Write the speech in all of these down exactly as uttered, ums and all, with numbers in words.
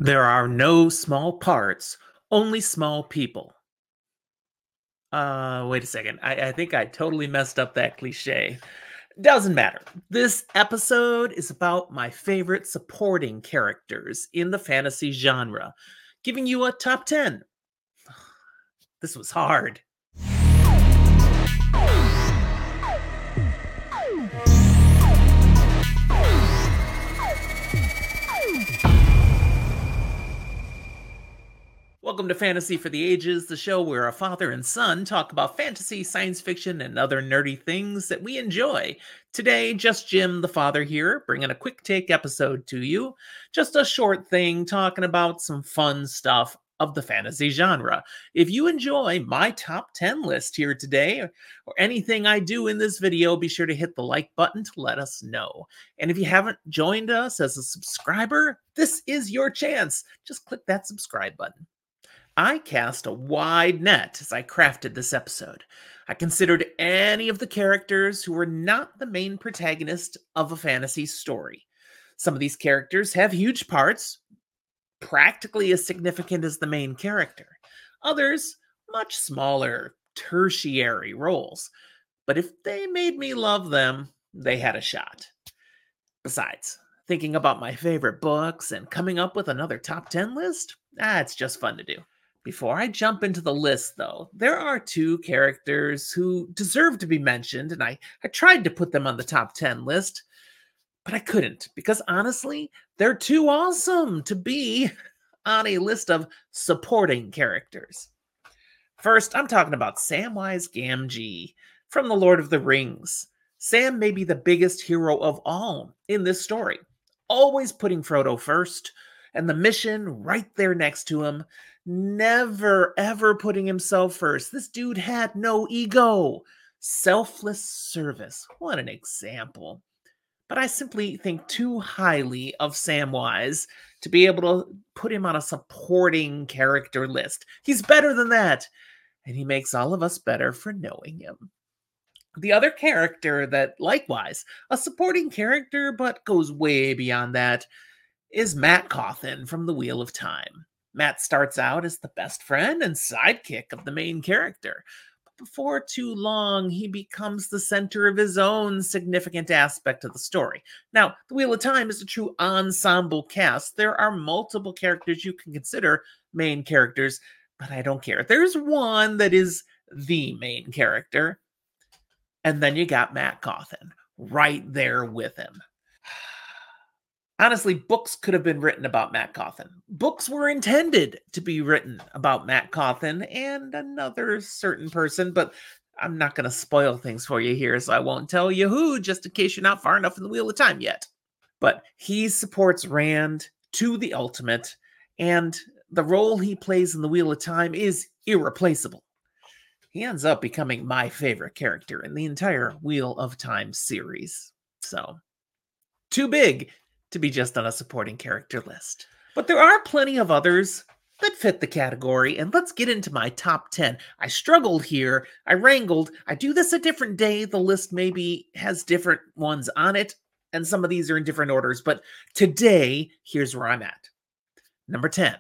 There are no small parts, only small people. Uh, wait a second. I, I think I totally messed up that cliche. Doesn't matter. This episode is about my favorite supporting characters in the fantasy genre, giving you a top ten. This was hard. Welcome to Fantasy for the Ages, the show where a father and son talk about fantasy, science fiction, and other nerdy things that we enjoy. Today, just Jim, the father here, bringing a quick take episode to you. Just a short thing talking about some fun stuff of the fantasy genre. If you enjoy my top ten list here today, or anything I do in this video, be sure to hit the like button to let us know. And if you haven't joined us as a subscriber, this is your chance. Just click that subscribe button. I cast a wide net as I crafted this episode. I considered any of the characters who were not the main protagonist of a fantasy story. Some of these characters have huge parts, practically as significant as the main character. Others, much smaller, tertiary roles. But if they made me love them, they had a shot. Besides, thinking about my favorite books and coming up with another top ten list, ah, it's just fun to do. Before I jump into the list, though, there are two characters who deserve to be mentioned, and I, I tried to put them on the top ten list, but I couldn't, because honestly, they're too awesome to be on a list of supporting characters. First, I'm talking about Samwise Gamgee from The Lord of the Rings. Sam may be the biggest hero of all in this story, always putting Frodo first, and the mission right there next to him, never ever putting himself first. This dude had no ego. Selfless service. What an example. But I simply think too highly of Samwise to be able to put him on a supporting character list. He's better than that, and he makes all of us better for knowing him. The other character that, likewise, a supporting character but goes way beyond that, is Matt Cawthon from The Wheel of Time. Matt starts out as the best friend and sidekick of the main character. But before too long, he becomes the center of his own significant aspect of the story. Now, The Wheel of Time is a true ensemble cast. There are multiple characters you can consider main characters, but I don't care. There's one that is the main character, and then you got Matt Cawthon right there with him. Honestly, books could have been written about Matt Cawthon. Books were intended to be written about Matt Cawthon and another certain person, but I'm not going to spoil things for you here, so I won't tell you who, just in case you're not far enough in the Wheel of Time yet. But he supports Rand to the ultimate, and the role he plays in the Wheel of Time is irreplaceable. He ends up becoming my favorite character in the entire Wheel of Time series. So, too big to be just on a supporting character list. But there are plenty of others that fit the category, and let's get into my top ten. I struggled here, I wrangled, I do this a different day, the list maybe has different ones on it, and some of these are in different orders, but today, here's where I'm at. Number ten,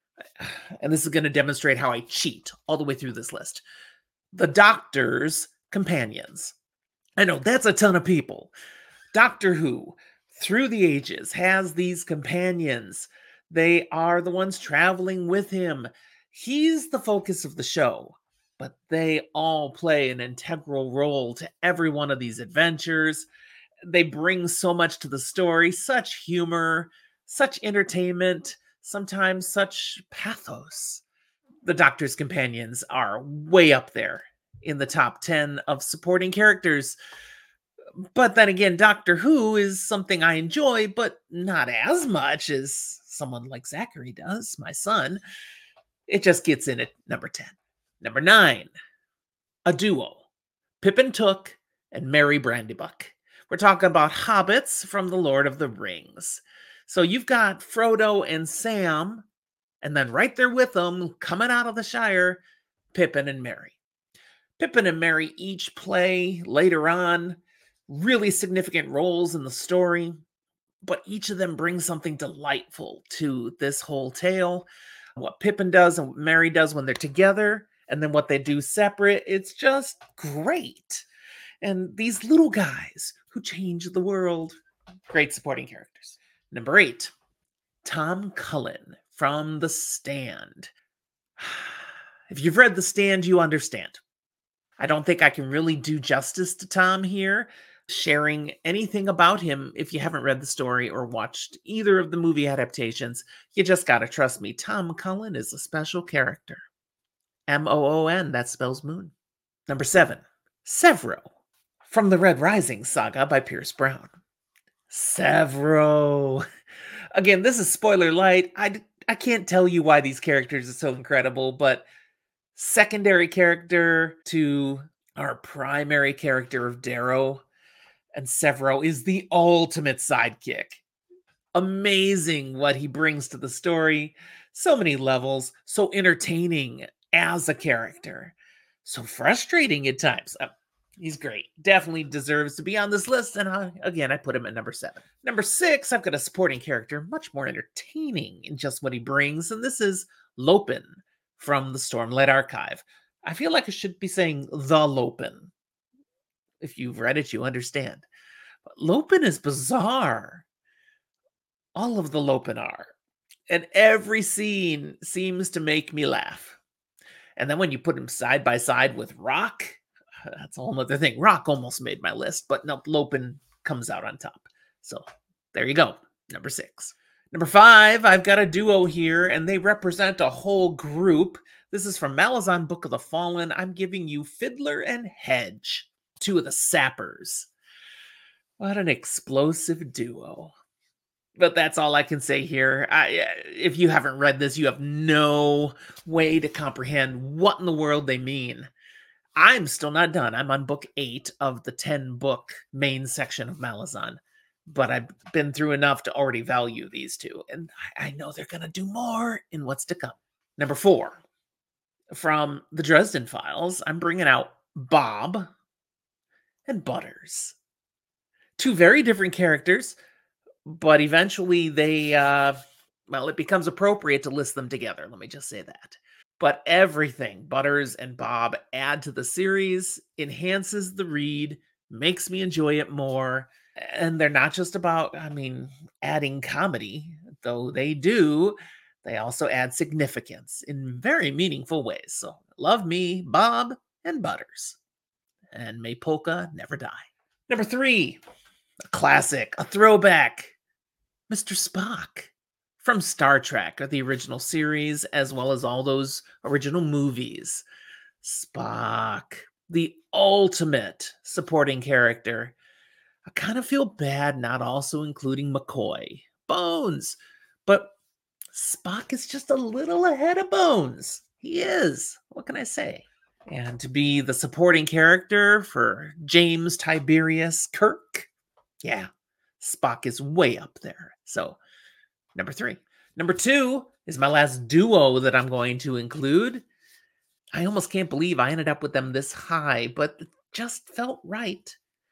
and this is going to demonstrate how I cheat all the way through this list. The Doctor's Companions. I know, that's a ton of people. Doctor Who, through the ages, has these companions. They are the ones traveling with him. He's the focus of the show, but they all play an integral role to every one of these adventures. They bring so much to the story, such humor, such entertainment, sometimes such pathos. The Doctor's Companions are way up there in the top ten of supporting characters. But then again, Doctor Who is something I enjoy, but not as much as someone like Zachary does, my son. It just gets in at number ten. Number nine, a duo. Pippin Took and Merry Brandybuck. We're talking about hobbits from The Lord of the Rings. So you've got Frodo and Sam, and then right there with them, coming out of the Shire, Pippin and Merry. Pippin and Merry each play, later on, really significant roles in the story. but each of them brings something delightful to this whole tale. What Pippin does and what Merry does when they're together, and then what they do separate, it's just great. And these little guys who change the world, great supporting characters. Number eight, Tom Cullen from The Stand. If you've read The Stand, you understand. I don't think I can really do justice to Tom here, sharing anything about him if you haven't read the story or watched either of the movie adaptations. You just gotta trust me. Tom Cullen is a special character. M O O N, that spells moon. Number seven, Sevro from the Red Rising saga by Pierce Brown. Sevro. Again, this is spoiler light. I, I can't tell you why these characters are so incredible, but secondary character to our primary character of Darrow, and Sevro is the ultimate sidekick. Amazing what he brings to the story. So many levels, so entertaining as a character, so frustrating at times. Uh, he's great. Definitely deserves to be on this list, and I, again, I put him at number seven. Number six, I've got a supporting character, much more entertaining in just what he brings, and this is Lopin from the Stormlight Archive. I feel like I should be saying the Lopin. If you've read it, you understand. But Lopin is bizarre. All of the Lopin are. And every scene seems to make me laugh. And then when you put him side by side with Rock, that's a whole other thing. Rock almost made my list, but no, Lopin comes out on top. So there you go. Number six. Number five, I've got a duo here, and they represent a whole group. This is from Malazan Book of the Fallen. I'm giving you Fiddler and Hedge, two of the sappers. What an explosive duo. But that's all I can say here. I, if you haven't read this, you have no way to comprehend what in the world they mean. I'm still not done. I'm on book eight of the ten book main section of Malazan. But I've been through enough to already value these two. And I know they're going to do more in what's to come. Number four, from the Dresden Files, I'm bringing out Bob and Butters. Two very different characters, but eventually they, uh, well, it becomes appropriate to list them together. Let me just say that. But everything Butters and Bob add to the series enhances the read, makes me enjoy it more. And they're not just about, I mean, adding comedy, though they do. They also add significance in very meaningful ways. So love me, Bob and Butters. And may polka never die. Number three, a classic, a throwback, Mister Spock from Star Trek, or the original series, as well as all those original movies. Spock, the ultimate supporting character. I kind of feel bad not also including McCoy. Bones. But Spock is just a little ahead of Bones. He is. What can I say? And to be the supporting character for James Tiberius Kirk, yeah, Spock is way up there. So, number three. Number two is my last duo that I'm going to include. I almost can't believe I ended up with them this high, but it just felt right.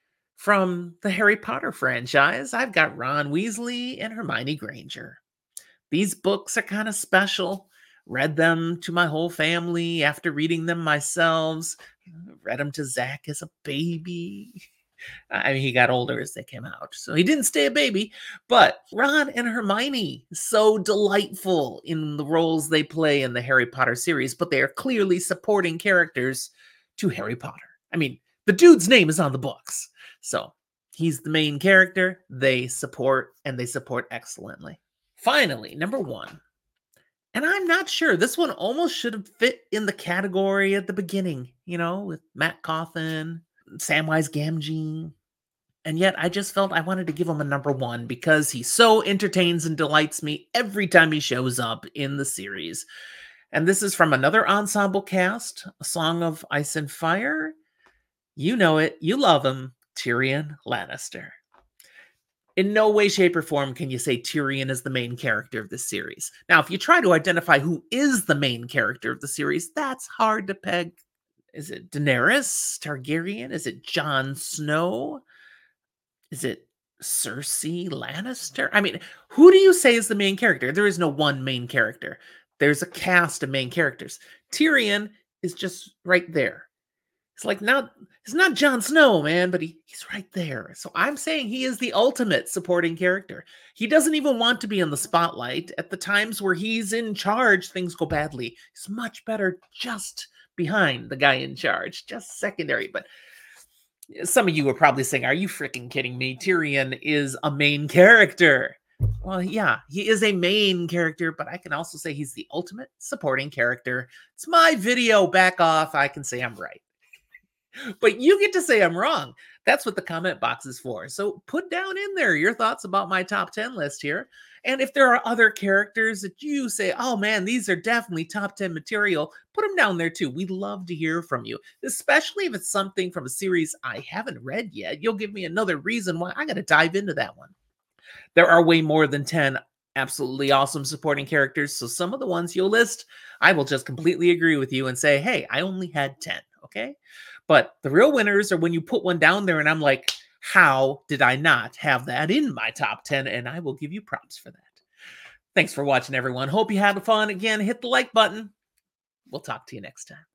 From the Harry Potter franchise, I've got Ron Weasley and Hermione Granger. These books are kind of special. Read them to my whole family after reading them myself. Read them to Zach as a baby. I mean, he got older as they came out, so he didn't stay a baby. But Ron and Hermione, so delightful in the roles they play in the Harry Potter series, but they are clearly supporting characters to Harry Potter. I mean, the dude's name is on the books. So he's the main character. They support, and they support excellently. Finally, number one. And I'm not sure. This one almost should have fit in the category at the beginning, you know, with Matt Cawthon, Samwise Gamgee. And yet I just felt I wanted to give him a number one because he so entertains and delights me every time he shows up in the series. And this is from another ensemble cast, A Song of Ice and Fire. You know it. You love him. Tyrion Lannister. In no way, shape, or form can you say Tyrion is the main character of this series. Now, if you try to identify who is the main character of the series, that's hard to peg. Is it Daenerys Targaryen? Is it Jon Snow? Is it Cersei Lannister? I mean, who do you say is the main character? There is no one main character. There's a cast of main characters. Tyrion is just right there. It's like not it's not Jon Snow, man, but he, he's right there. So I'm saying he is the ultimate supporting character. He doesn't even want to be in the spotlight. At the times where he's in charge, things go badly. He's much better just behind the guy in charge, just secondary. But some of you are probably saying, are you freaking kidding me? Tyrion is a main character. Well, yeah, he is a main character, but I can also say he's the ultimate supporting character. It's my video. Back off. I can say I'm right. But you get to say I'm wrong. That's what the comment box is for. So put down in there your thoughts about my top ten list here. And if there are other characters that you say, oh man, these are definitely top ten material, put them down there too. We'd love to hear from you, especially if it's something from a series I haven't read yet. You'll give me another reason why I got to dive into that one. There are way more than ten absolutely awesome supporting characters. So some of the ones you'll list, I will just completely agree with you and say, hey, I only had ten. Okay. But the real winners are when you put one down there and I'm like, how did I not have that in my top ten? And I will give you props for that. Thanks for watching, everyone. Hope you had fun. Again, hit the like button. We'll talk to you next time.